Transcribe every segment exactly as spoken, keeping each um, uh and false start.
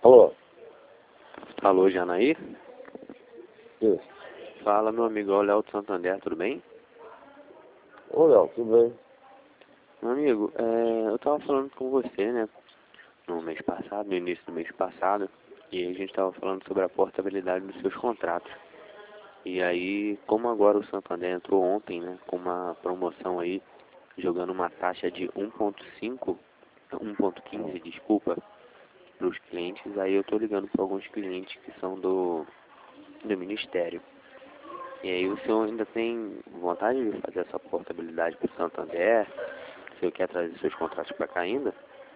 Alô? Alô, Janaí? Isso. Fala, meu amigo, é o Léo do Santander, tudo bem? Ô, Léo, tudo bem? Meu amigo, é, eu tava falando com você, né, no mês passado, no início do mês passado, e aí a gente tava falando sobre a portabilidade dos seus contratos. E aí, como agora o Santander entrou ontem, né, com uma promoção aí, jogando uma taxa de um ponto cinco, um ponto quinze, desculpa, para os clientes, aí eu tô ligando para alguns clientes que são do, do Ministério. E aí o senhor ainda tem vontade de fazer essa portabilidade para o Santander? O senhor quer trazer seus contratos para cá ainda?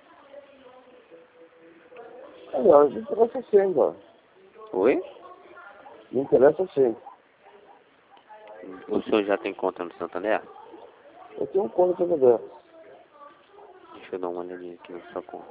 É, Léo, me interessa sim, cara. Oi? Me interessa sim. O senhor já tem conta no Santander? Eu tenho um conta para ver. Deixa eu dar uma olhadinha aqui na sua conta.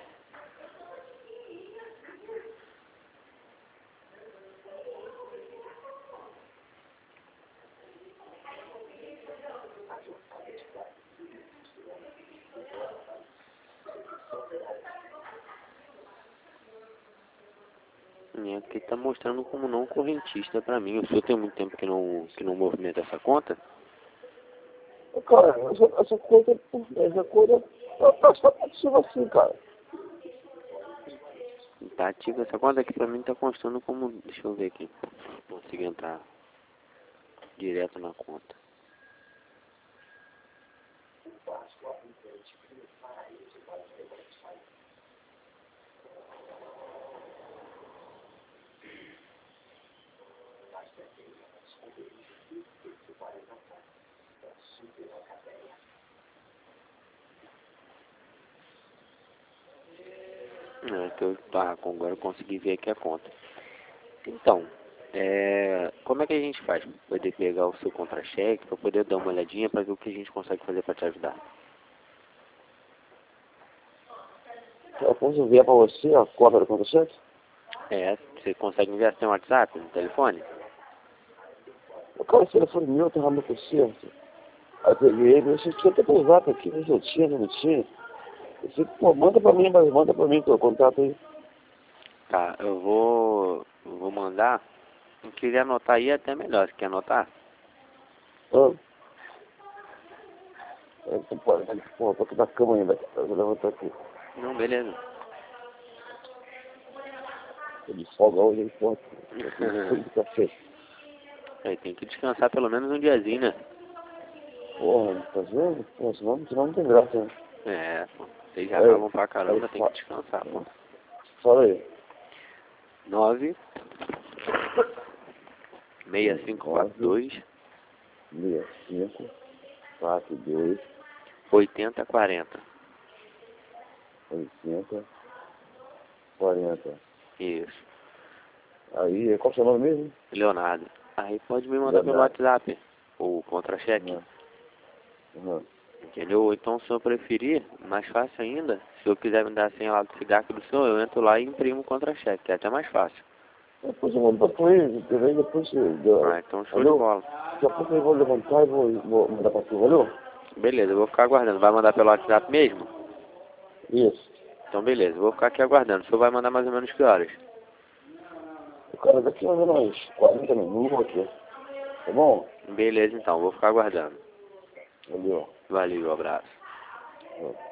É, aqui tá mostrando como não correntista para mim. O senhor tem muito tempo que não, que não movimenta essa conta? Cara, essa, essa coisa, essa coisa, tá, tá, tá ativa assim, cara. Tá ativa essa conta aqui para mim, tá constando como... Deixa eu ver aqui. Consigo entrar direto na conta. É, que eu, tá, agora eu consegui ver aqui a conta. Então, é, como é que a gente faz para poder pegar o seu contra-cheque, para poder dar uma olhadinha para ver o que a gente consegue fazer para te ajudar? Eu posso enviar para você a cópia do conta-cheque? É, você consegue enviar seu WhatsApp no telefone? O cara, esse telefone meu tava no concerto. Aí eu peguei ele, eu tinha até pro zap aqui, mas eu tinha, não tinha. Eu disse, pô, manda pra mim, mas manda pra mim teu contato aí. Tá, eu vou, eu vou mandar. Eu queria anotar aí até melhor. Você quer anotar? Ah. É, tu pode, pô, tô aqui na cama ainda, eu vou levantar aqui. Não, beleza. Tô de folga hoje, hein, pô. Fui de café. Aí tem que descansar pelo menos um diazinho, né? Porra, tá vendo? Pô, senão, senão não tem graça, né? É, pô. Vocês já Aí, estavam pra aí, caramba, tem fa... que descansar, pô. Fala aí. Nove, seis cinco quatro dois, seis, cinco, quatro, dois, oitenta quarenta. oitenta, quarenta. Isso. Aí, qual é o seu nome mesmo? Leonardo. Aí pode me mandar pelo Leonardo. WhatsApp o contra-cheque. Uhum. Uhum. Entendeu? Ou então, se eu preferir, mais fácil ainda, se eu quiser me dar a senha lá do cigarro do senhor, eu entro lá e imprimo o contra-cheque, que é até mais fácil. Depois eu mando pra tu aí, entendeu? Depois eu... Ah, então show de Valeu? bola. Daqui a pouco eu vou levantar e vou, vou mandar pra tu, valeu? Beleza, eu vou ficar aguardando. Vai mandar pelo WhatsApp mesmo? Isso. Então beleza, eu vou ficar aqui aguardando. O senhor vai mandar mais ou menos que horas? O cara daqui mais ou menos quarenta minutos, tá bom? Beleza então, vou ficar aguardando. Valeu. Valeu, abraço. Valeu.